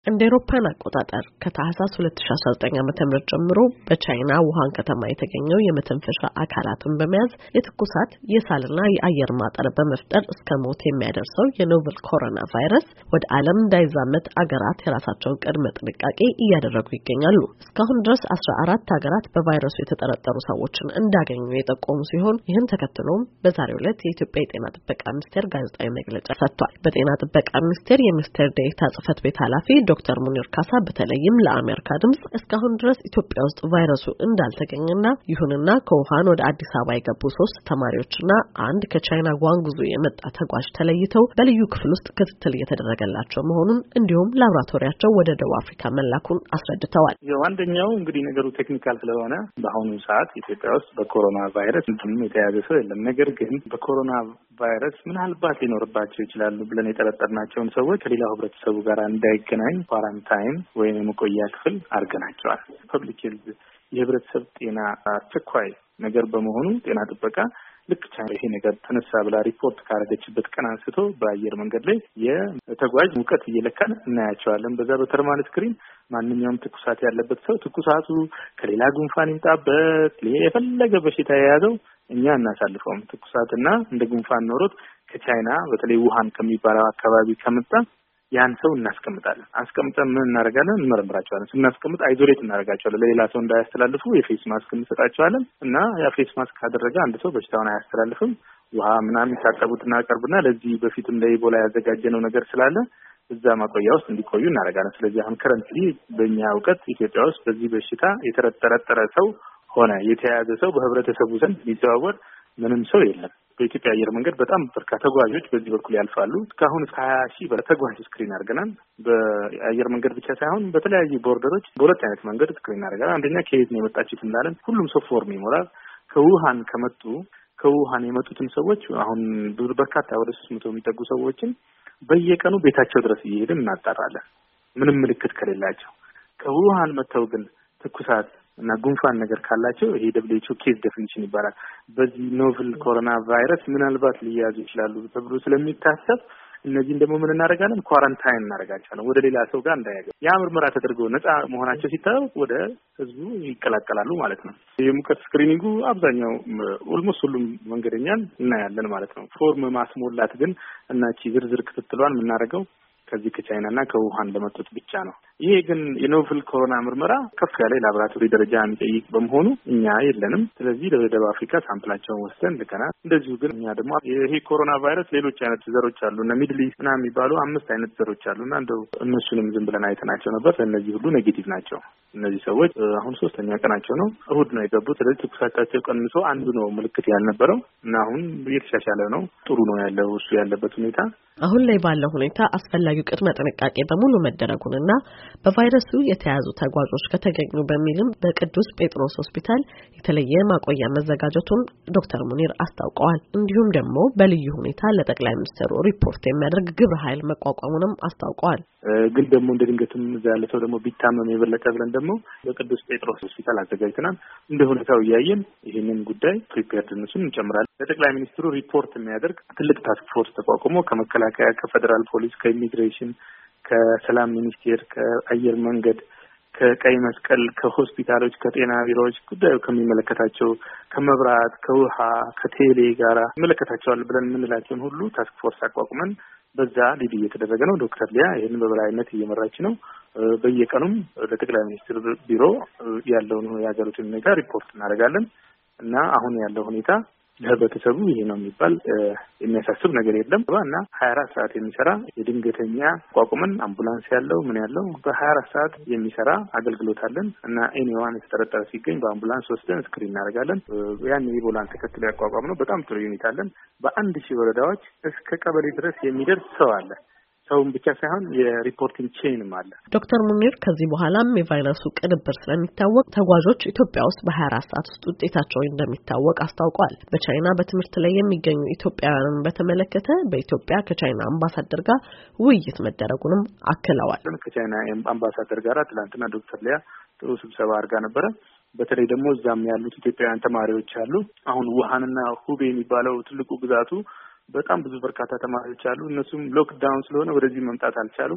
እንደ አውሮፓውያን አቆጣጠር ከታህሳስ 2019 ዓ.ም ጀምሮ በቻይና ውሃን ከተማ የተገኘው የመተንፈሻ አካላትን በመያዝ የትኩሳት የሳልና የአየር ማጠር በመፍጠር እስከ ሞት የሚያደርሰው የኖቨል ኮሮና ቫይረስ ወደ ዓለም እንዳይዛመት አገራት የራሳቸውን ቅድመ ጥንቃቄ እያደረጉ ይገኛሉ። እስካሁን ድረስ 14 ሀገራት በቫይረሱ የተጠረጠሩ ሰዎችን እንዳገኙ የጠቆሙ ሲሆን ይህን ተከትሎም በዛሬው ዕለት የኢትዮጵያ የጤና ጥበቃ ሚኒስቴር ጋዜጣዊ መግለጫ ሰጥቷል። በጤና ጥበቃ ሚኒስቴር የሚኒስቴር ዴኤታ ጽሕፈት ቤት ኃላፊ ዶክተር ሙኒር ካሳ በተለይም ለአሜሪካ ድምጽ እስካሁን ድረስ ኢትዮጵያ ውስጥ ቫይረሱ እንዳልተገኘና ይሁንና ከውሃን ወደ አዲስ አበባ የገቡ 3 ተማሪዎችና አንድ ከቻይና ጓንጉዞ የመጣ ተጓዥ ተለይተው በልዩ ክፍል ውስጥ ክትትል እየተደረገላቸው መሆኑን እንዲሁም ላብራቶሪያቸው ወደ ደቡብ አፍሪካ መላኩን አስረድተዋል። አንደኛው እንግዲህ ነገሩ ቴክኒካል ስለሆነ በአሁኑ ሰዓት ኢትዮጵያ ውስጥ በኮሮና ቫይረስ የተያዘ ሰው የለም። ነገር ግን በኮሮና ቫይረስ ምናልባት ሊኖርባቸው ይችላሉ ብለን የጠረጠርናቸውን ሰዎች ከሌላው ህብረተሰቡ ጋር እንዳይገናኝ ኳራንታይን ወይም የመቆያ ክፍል አድርገናቸዋል። ፐብሊክ ሄልዝ የህብረተሰብ ጤና አስቸኳይ ነገር በመሆኑ ጤና ጥበቃ ልክ ይሄ ነገር ተነሳ ብላ ሪፖርት ካረገችበት ቀን አንስቶ በአየር መንገድ ላይ የተጓዥ ሙቀት እየለካን እናያቸዋለን። በዛ በተርማል ስክሪን ማንኛውም ትኩሳት ያለበት ሰው ትኩሳቱ ከሌላ ጉንፋን ይምጣበት የፈለገ በሽታ የያዘው እኛ እናሳልፈውም። ትኩሳትና እንደ ጉንፋን ኖሮት ከቻይና በተለይ ውሃን ከሚባለው አካባቢ ከመጣ ያን ሰው እናስቀምጣለን። አስቀምጠን ምን እናደርጋለን? እንመረምራቸዋለን። ስናስቀምጥ አይዞሌት እናደርጋቸዋለን። ለሌላ ሰው እንዳያስተላልፉ የፌስ ማስክ እንሰጣቸዋለን እና ያ ፌስ ማስክ ካደረገ አንድ ሰው በሽታውን አያስተላልፍም። ውሃ ምናምን የታጠቡት እናቀርብና ለዚህ በፊትም ለኢቦላ ያዘጋጀነው ነገር ስላለ እዛ ማቆያ ውስጥ እንዲቆዩ እናደርጋለን። ስለዚህ አሁን ከረንትሊ በእኛ እውቀት ኢትዮጵያ ውስጥ በዚህ በሽታ የተጠረጠረ ሰው ሆነ የተያያዘ ሰው በህብረተሰቡ ዘንድ የሚዘዋወር ምንም ሰው የለም። በኢትዮጵያ አየር መንገድ በጣም በርካታ ተጓዦች በዚህ በኩል ያልፋሉ። እስካሁን እስከ 20 ሺህ ተጓዥ ስክሪን አድርገናል። በአየር መንገድ ብቻ ሳይሆን በተለያዩ ቦርደሮች በሁለት አይነት መንገድ ስክሪን አድርገናል። አንደኛ ከየት ነው የመጣችሁት እንዳለን ሁሉም ሰው ፎርም ይሞላል። ከውሃን የመጡትን ሰዎች አሁን በርካታ ወደ 300 የሚጠጉ ሰዎችን በየቀኑ ቤታቸው ድረስ እየሄድን እናጣራለን ምንም ምልክት ከሌላቸው። ከውሃን መተው ግን ትኩሳት እና ጉንፋን ነገር ካላቸው ይሄ WHO ኬዝ ዴፊኒሽን ይባላል። በዚህ ኖቨል ኮሮና ቫይረስ ምናልባት ሊያዙ ይችላሉ ተብሎ ስለሚታሰብ እነዚህን ደግሞ ምን እናደርጋለን? ኳራንታይን እናደርጋቸዋለን ወደ ሌላ ሰው ጋር እንዳያገኙ። ያ ምርመራ ተደርገው ነፃ መሆናቸው ሲታወቅ ወደ ህዝቡ ይቀላቀላሉ ማለት ነው። የሙቀት ስክሪኒንጉ አብዛኛው ኦልሞስት ሁሉም መንገደኛን እናያለን ማለት ነው። ፎርም ማስሞላት ግን እና ዝርዝር ክትትሏን የምናደርገው ከዚህ ከቻይናና ከውሃን ለመጡት ብቻ ነው። ይሄ ግን የኖቨል ኮሮና ምርመራ ከፍ ያለ ላብራቶሪ ደረጃ የሚጠይቅ በመሆኑ እኛ የለንም። ስለዚህ ለደቡብ አፍሪካ ሳምፕላቸውን ወስደን ልከናል። እንደዚሁ ግን እኛ ደግሞ ይሄ ኮሮና ቫይረስ ሌሎች አይነት ዘሮች አሉ እና ሚድል ኢስት ምናምን የሚባሉ 5 አይነት ዘሮች አሉና እንደው እነሱንም ዝም ብለን አይተናቸው ነበር። እነዚህ ሁሉ ኔጌቲቭ ናቸው። እነዚህ ሰዎች አሁን 3ኛ ቀናቸው ነው። እሁድ ነው የገቡት። ስለዚህ ትኩሳታቸው ቀንሶ አንዱ ነው ምልክት ያልነበረው እና አሁን እየተሻሻለ ነው። ጥሩ ነው ያለው እሱ ያለበት ሁኔታ። አሁን ላይ ባለው ሁኔታ አስፈላጊው ቅድመ ጥንቃቄ በሙሉ መደረጉንና በቫይረሱ የተያዙ ተጓዦች ከተገኙ በሚልም በቅዱስ ጴጥሮስ ሆስፒታል የተለየ ማቆያ መዘጋጀቱን ዶክተር ሙኒር አስታውቀዋል። እንዲሁም ደግሞ በልዩ ሁኔታ ለጠቅላይ ሚኒስትሩ ሪፖርት የሚያደርግ ግብረ ኃይል መቋቋሙንም አስታውቀዋል። ግን ደግሞ እንደ ድንገትም እዛ ያለ ሰው ደግሞ ቢታመም የበለጠ ብለን ደግሞ በቅዱስ ጴጥሮስ ሆስፒታል አዘጋጅተናል። እንደ ሁኔታው እያየን ይህንን ጉዳይ ፕሪፔርድነሱን እንጨምራለን። ለጠቅላይ ሚኒስትሩ ሪፖርት የሚያደርግ ትልቅ ታስክ ፎርስ ተቋቁሞ ከመከላከያ፣ ከፌደራል ፖሊስ፣ ከኢሚግሬሽን፣ ከሰላም ሚኒስቴር፣ ከአየር መንገድ፣ ከቀይ መስቀል፣ ከሆስፒታሎች፣ ከጤና ቢሮዎች ጉዳዩ ከሚመለከታቸው ከመብራት፣ ከውሃ፣ ከቴሌ ጋራ ይመለከታቸዋል ብለን የምንላቸውን ሁሉ ታስክ ፎርስ አቋቁመን በዛ ሊድ እየተደረገ ነው። ዶክተር ሊያ ይህን በበላይነት እየመራች ነው። በየቀኑም ለጠቅላይ ሚኒስትር ቢሮ ያለውን የሀገሪቱን ሁኔታ ሪፖርት እናደርጋለን እና አሁን ያለው ሁኔታ ለህብረተሰቡ ይሄ ነው የሚባል የሚያሳስብ ነገር የለም እና 24 ሰዓት የሚሰራ የድንገተኛ ቋቁመን አምቡላንስ ያለው ምን ያለው በ24 ሰዓት የሚሰራ አገልግሎት አለን እና ኤኒዋን የተጠረጠረ ሲገኝ በአምቡላንስ ወስደን ስክሪን እናደርጋለን። ያን ኢቦላን ተከትሎ ያቋቋምነው በጣም ጥሩ ዩኒት አለን። በ1000 ወረዳዎች እስከ ቀበሌ ድረስ የሚደርስ ሰው አለ። ሰውም ብቻ ሳይሆን የሪፖርቲንግ ቼንም አለ። ዶክተር ሙኒር ከዚህ በኋላም የቫይረሱ ቅንብር ስለሚታወቅ ተጓዦች ኢትዮጵያ ውስጥ በ24 ሰዓት ውስጥ ውጤታቸው እንደሚታወቅ አስታውቋል። በቻይና በትምህርት ላይ የሚገኙ ኢትዮጵያውያንን በተመለከተ በኢትዮጵያ ከቻይና አምባሳደር ጋር ውይይት መደረጉንም አክለዋል። ከቻይና አምባሳደር ጋር ትላንትና ዶክተር ሊያ ጥሩ ስብሰባ አድርጋ ነበረ። በተለይ ደግሞ እዛም ያሉት ኢትዮጵያውያን ተማሪዎች አሉ። አሁን ውሃንና ሁቤ የሚባለው ትልቁ ግዛቱ በጣም ብዙ በርካታ ተማሪዎች አሉ። እነሱም ሎክዳውን ስለሆነ ወደዚህ መምጣት አልቻሉም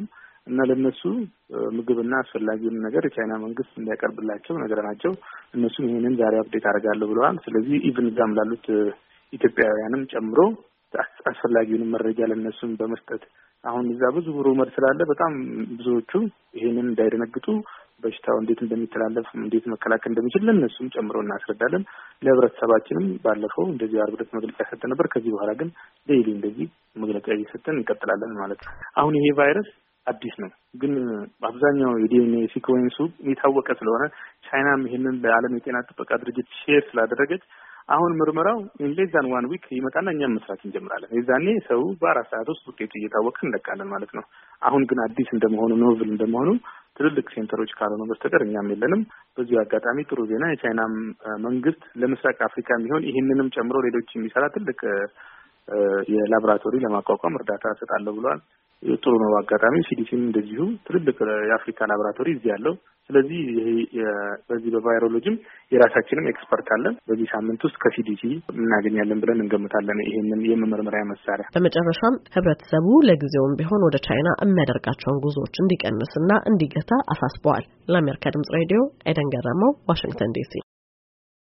እና ለነሱ ምግብና አስፈላጊውን ነገር የቻይና መንግስት እንዲያቀርብላቸው ነገራቸው። እነሱም ይሄንን ዛሬ አፕዴት አደርጋለሁ ብለዋል። ስለዚህ ኢቭን እዛም ላሉት ኢትዮጵያውያንም ጨምሮ አስፈላጊውን መረጃ ለነሱም በመስጠት አሁን እዛ ብዙ ሩመር ስላለ በጣም ብዙዎቹ ይሄንን እንዳይደነግጡ በሽታው እንዴት እንደሚተላለፍ እንዴት መከላከል እንደሚችል ለነሱም ጨምሮ እናስረዳለን። ለህብረተሰባችንም ባለፈው እንደዚህ አርብ ዕለት መግለጫ ሰጥተን ነበር። ከዚህ በኋላ ግን ዴይሊ እንደዚህ መግለጫ እየሰጠን እንቀጥላለን ማለት ነው። አሁን ይሄ ቫይረስ አዲስ ነው፣ ግን አብዛኛው የዲኤንኤ ሲኮንሱ የታወቀ ስለሆነ ቻይናም ይሄንን ለዓለም የጤና ጥበቃ ድርጅት ሼር ስላደረገች አሁን ምርመራው ኢንሌዛን 1 ዊክ ይመጣና እኛም መስራት እንጀምራለን። የዛኔ ሰው በ4 ሰዓት ውስጥ ውጤቱ እየታወቀ እንለቃለን ማለት ነው። አሁን ግን አዲስ እንደመሆኑ ኖቭል እንደመሆኑ ትልልቅ ሴንተሮች ካልሆነ በስተቀር እኛም የለንም። በዚህ አጋጣሚ ጥሩ ዜና የቻይና መንግስት ለምስራቅ አፍሪካ የሚሆን ይህንንም ጨምሮ ሌሎች የሚሰራ ትልቅ የላቦራቶሪ ለማቋቋም እርዳታ እሰጣለሁ ብለዋል። ጥሩ ነው። አጋጣሚ ሲዲሲም እንደዚሁ ትልልቅ የአፍሪካ ላቦራቶሪ እዚህ ያለው። ስለዚህ በዚህ በቫይሮሎጂም የራሳችንም ኤክስፐርት አለን። በዚህ ሳምንት ውስጥ ከሲዲሲ እናገኛለን ብለን እንገምታለን ይሄንን የመመርመሪያ መሳሪያ። በመጨረሻም ህብረተሰቡ ለጊዜውም ቢሆን ወደ ቻይና የሚያደርጋቸውን ጉዞዎች እንዲቀንስና እንዲገታ አሳስበዋል። ለአሜሪካ ድምጽ ሬዲዮ ኤደን ገረመው፣ ዋሽንግተን ዲሲ።